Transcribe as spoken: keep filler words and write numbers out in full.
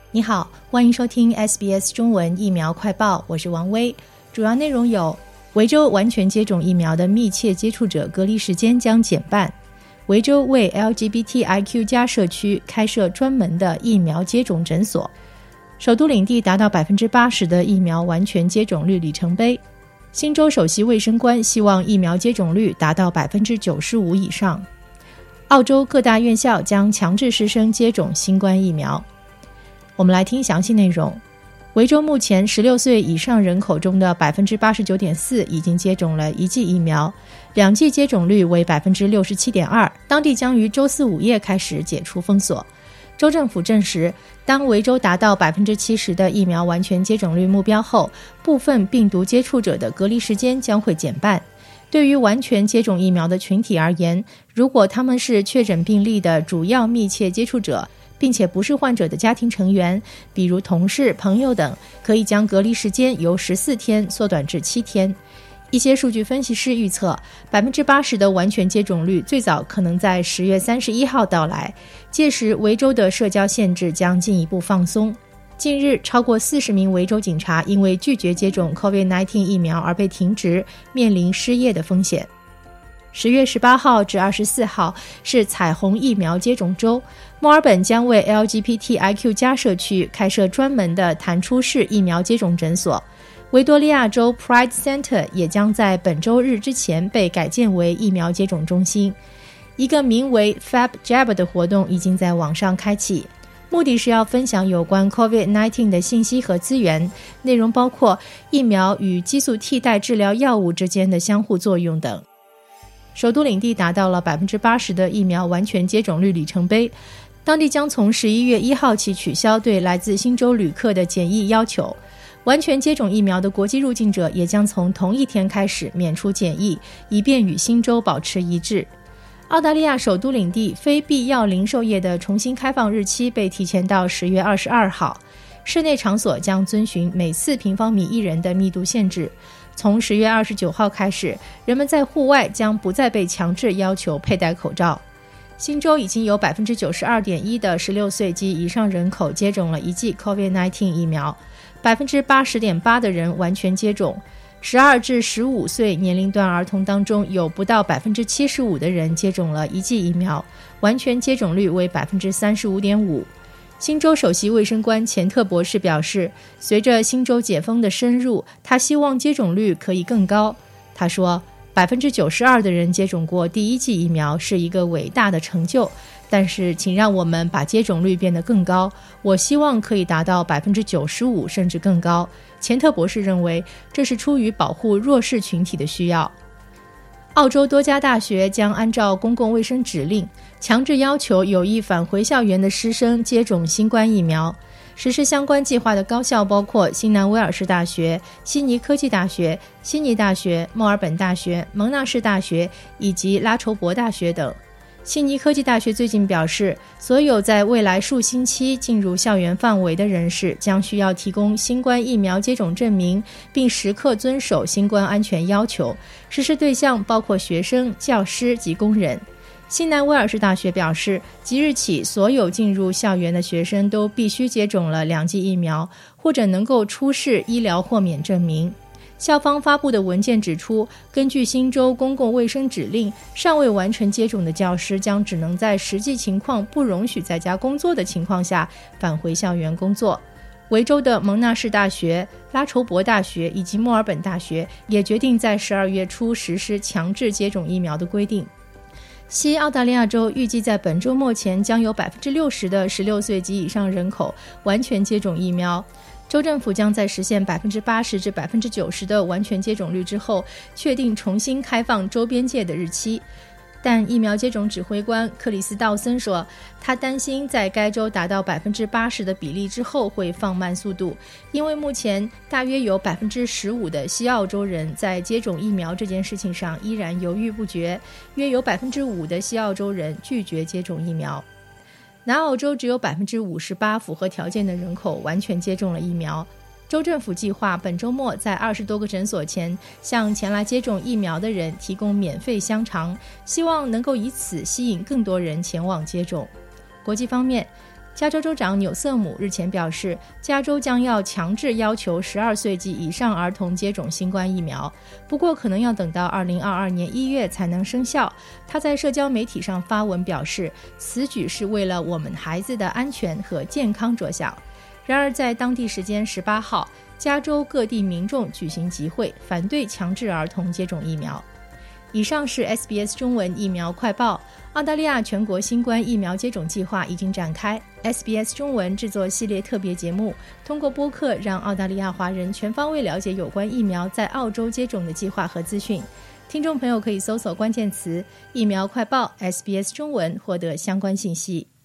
你好，欢迎收听 S B S 中文疫苗快报，我是王威。主要内容有：维州完全接种疫苗的密切接触者隔离时间将减半；维州为 L G B T I Q 加社区开设专门的疫苗接种诊所；首都领地达到 百分之八十 的疫苗完全接种率里程碑；新州首席卫生官希望疫苗接种率达到 百分之九十五 以上；澳洲各大院校将强制师生接种新冠疫苗。我们来听详细内容。维州目前十六岁以上人口中的 百分之八十九点四 已经接种了一剂疫苗，两剂接种率为 百分之六十七点二。 当地将于周四午夜开始解除封锁。州政府证实，当维州达到 百分之七十 的疫苗完全接种率目标后，部分病毒接触者的隔离时间将会减半。对于完全接种疫苗的群体而言，如果他们是确诊病例的主要密切接触者，并且不是患者的家庭成员，比如同事、朋友等，可以将隔离时间由十四天缩短至七天。一些数据分析师预测， 百分之八十 的完全接种率最早可能在十月三十一号到来，届时维州的社交限制将进一步放松。近日，超过四十名维州警察因为拒绝接种 COVID 十九 疫苗而被停职，面临失业的风险。十月十八号至二十四号是彩虹疫苗接种周，墨尔本将为 L G B T I Q 加社区开设专门的弹出式疫苗接种诊所。维多利亚州 Pride Center 也将在本周日之前被改建为疫苗接种中心。一个名为 Fab Jab 的活动已经在网上开启，目的是要分享有关 COVID 十九 的信息和资源，内容包括疫苗与激素替代治疗药物之间的相互作用等。首都领地达到了 百分之八十 的疫苗完全接种率里程碑，当地将从十一月一号起取消对来自新州旅客的检疫要求。完全接种疫苗的国际入境者也将从同一天开始免除检疫，以便与新州保持一致。澳大利亚首都领地非必要零售业的重新开放日期被提前到十月二十二号，室内场所将遵循每四平方米一人的密度限制。从十月二十九号开始，人们在户外将不再被强制要求佩戴口罩。新州已经有 百分之九十二点一 的十六岁及以上人口接种了一剂 COVID 十九 疫苗， 百分之八十点八 的人完全接种。十二至十五岁年龄段儿童当中有不到 百分之七十五 的人接种了一剂疫苗，完全接种率为 百分之三十五点五。新州首席卫生官钱特博士表示，随着新州解封的深入，他希望接种率可以更高。他说， 百分之九十二 的人接种过第一剂疫苗是一个伟大的成就，但是请让我们把接种率变得更高，我希望可以达到 百分之九十五 甚至更高。钱特博士认为，这是出于保护弱势群体的需要。澳洲多家大学将按照公共卫生指令，强制要求有意返回校园的师生接种新冠疫苗。实施相关计划的高校包括新南威尔士大学、悉尼科技大学、悉尼大学、墨尔本大学、蒙纳士大学以及拉筹伯大学等。悉尼科技大学最近表示，所有在未来数星期进入校园范围的人士将需要提供新冠疫苗接种证明，并时刻遵守新冠安全要求。实施对象包括学生、教师及工人。新南威尔士大学表示，即日起所有进入校园的学生都必须接种了两剂疫苗，或者能够出示医疗豁免证明。校方发布的文件指出，根据新州公共卫生指令，尚未完成接种的教师将只能在实际情况不容许在家工作的情况下返回校园工作。维州的蒙纳士大学、拉筹伯大学以及墨尔本大学也决定在十二月初实施强制接种疫苗的规定。西澳大利亚州预计在本周末前将有 百分之六十 的十六岁及以上人口完全接种疫苗。州政府将在实现 百分之八十 至 百分之九十 的完全接种率之后，确定重新开放州边界的日期。但疫苗接种指挥官克里斯道森说，他担心在该州达到 百分之八十 的比例之后会放慢速度，因为目前大约有 百分之十五 的西澳洲人在接种疫苗这件事情上依然犹豫不决，约有 百分之五 的西澳洲人拒绝接种疫苗。南澳洲只有 百分之五十八 符合条件的人口完全接种了疫苗。州政府计划本周末在二十多个诊所前向前来接种疫苗的人提供免费香肠，希望能够以此吸引更多人前往接种。国际方面， 加州州长纽瑟姆日前表示，加州将要强制要求十二岁及以上儿童接种新冠疫苗，不过可能要等到二零二二年一月才能生效。他在社交媒体上发文表示，此举是为了我们孩子的安全和健康着想。然而在当地时间十八号，加州各地民众举行集会，反对强制儿童接种疫苗。以上是 S B S 中文疫苗快报。澳大利亚全国新冠疫苗接种计划已经展开， S B S 中文制作系列特别节目，通过播客让澳大利亚华人全方位了解有关疫苗在澳洲接种的计划和资讯。听众朋友可以搜索关键词疫苗快报 S B S 中文获得相关信息。